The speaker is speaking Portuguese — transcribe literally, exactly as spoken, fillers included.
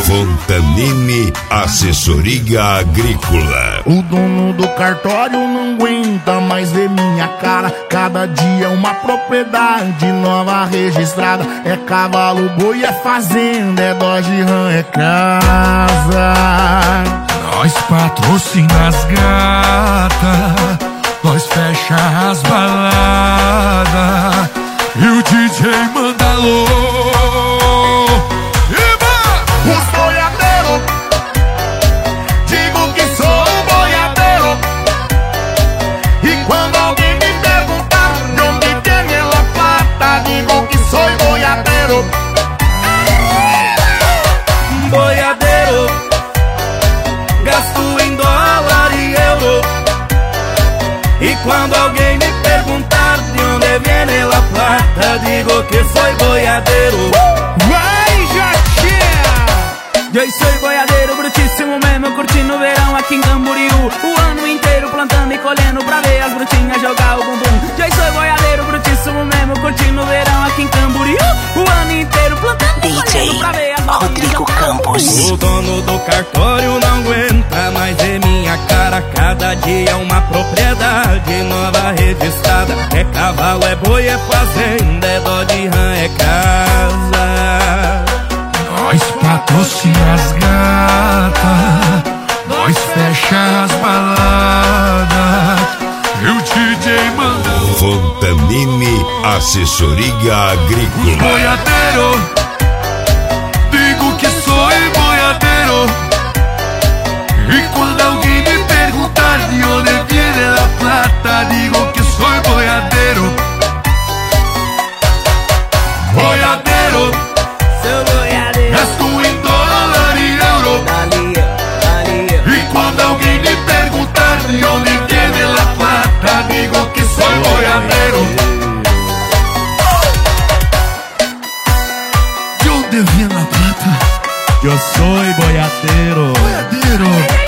Fontanini Assessoria Agrícola. O dono do cartório não aguenta mais ver minha cara. Cada dia uma propriedade nova registrada. É cavalo, boi, é fazenda, é Dodge Ram, é casa. Nós patrocina as gatas, nós fecha as baladas e o D J manda alô. Os boiadeiros, digo que sou boiadeiro. E quando alguém me perguntar de onde tem ela plata, digo que sou boiadeiro. Boiadeiro, gasto em dólar e euro. E quando alguém me perguntar de onde vem la plata, digo que sou boiadeiro. Vai, Jatinha! Eu sou boiadeiro brutíssimo mesmo, curtindo o verão aqui em Camboriú. O ano inteiro plantando e colhendo pra ver as brutinhas jogar o bumbum. Eu sou boiadeiro brutíssimo mesmo, curtindo o verão aqui em Camboriú. O ano inteiro plantando e colhendo pra ver as Rodrigo Campos. O dono do cartório não aguenta mais ver minha cara. Cada dia é uma propriedade nova registrada. É cavalo, é boi, é fazenda, é Dodge Ram, é casa. Nós patrocina as gatas, nós fecha as baladas e o D J manda. Fontanini Assessoria Agrícola. Boiadeiro, digo que sou boiadeiro. E quando alguém me perguntar de onde viene la plata, digo que sou boiadeiro. Boiadeiro, Sou boiadeiro, gasto em dólar e euro. dali, dali. E quando alguém me perguntar de onde viene la plata, digo que sou boiadeiro. De onde viene la plata? Eu sou boiadeiro. Boiadeiro.